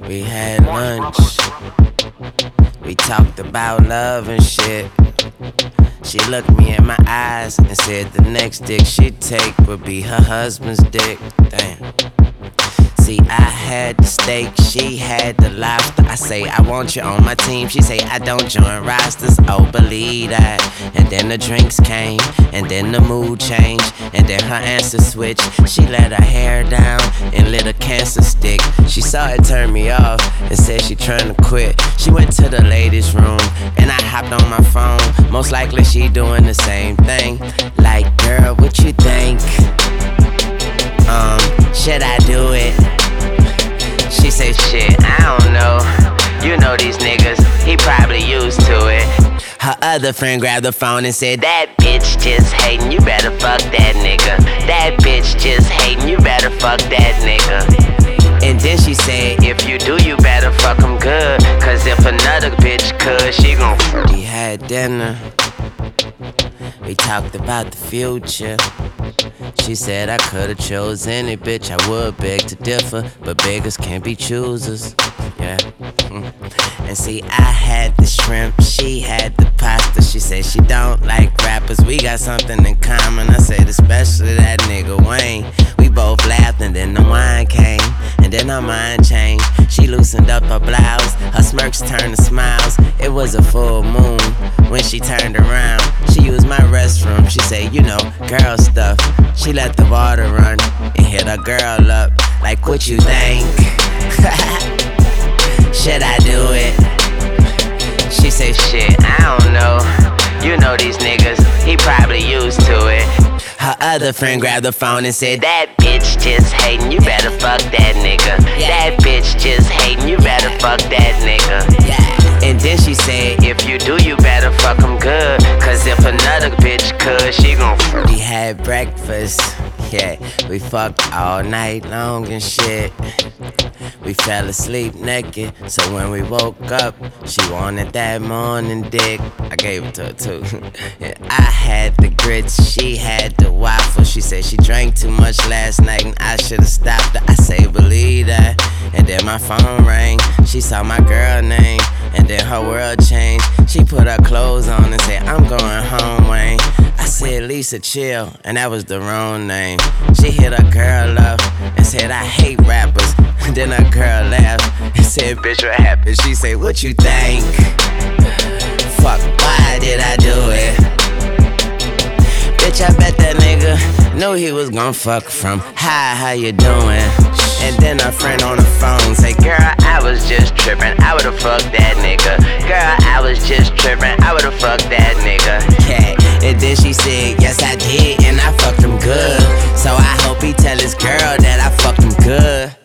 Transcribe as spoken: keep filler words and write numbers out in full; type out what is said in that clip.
We had lunch. We talked about love and shit. She looked me in my eyes and said the next dick she'd take would be her husband's dick. Damn. See, I had the steak, she had the lobster. I say, I want you on my team. She say, I don't join rosters. Oh, believe that. And then the drinks came, and then the mood changed, and then her answer switched. She let her hair down and lit a cancer stick. She saw it turn me off and said she trying to quit. She went to the ladies' room, and I hopped on my phone. Most likely she doing the same thing. Like, girl, what you think? Um, should I do it? She say, shit, I don't know. You know these niggas, he probably used to it. Her other friend grabbed the phone and said, that bitch just hatin', you better fuck that nigga. That bitch just hatin', you better fuck that nigga. And then she said, if you do, you better fuck him good. Cause if another bitch could, she gon' f. We had dinner. We talked about the future. She said I could've chose any bitch, I would beg to differ, but beggars can't be choosers. Yeah. And see, I had the shrimp, she had the pasta. She said she don't like rappers, we got something in common. I said especially that nigga Wayne. We both laughed and then the wine came, and then her mind changed. She loosened up her blouse, her smirks turned to smiles. It was a full moon when she turned around. She used my restroom, she said, you know, girl stuff. She let the water run and hit her girl up. Like, what you think? Should I do it? She say, shit, I don't know. You know these niggas, he probably used to it. Her other friend grabbed the phone and said, that bitch just hatin', you better fuck that nigga. That bitch just hatin', you better fuck that nigga. And then she said, if you do, you better fuck him good. Cause if another bitch could, she gon' f. We had breakfast, yeah. We fucked all night long and shit. We fell asleep naked, so when we woke up, she wanted that morning dick. I gave it to her too. Yeah, I had the grits, she had the waffle. She said she drank too much last night and I should've stopped her. I say believe that. And then my phone rang, she saw my girl name, and then her world changed. She put her clothes on and said, I'm going home, Wayne. I said, Lisa, chill, and that was the wrong name. She hit her girl up and said, I hate rappers. Then her girl laughed and said, bitch, what happened? She said, what you think? Fuck, why did I do it? Bitch, I bet that nigga knew he was gon' fuck from. Hi, how you doing? And then her friend on the phone say, girl, I was just trippin', I would've fucked that nigga. Girl, I was just trippin', I would've fucked that nigga. Yeah. And then she said, yes I did, and I fucked him good. So I hope he tell his girl that I fucked him good.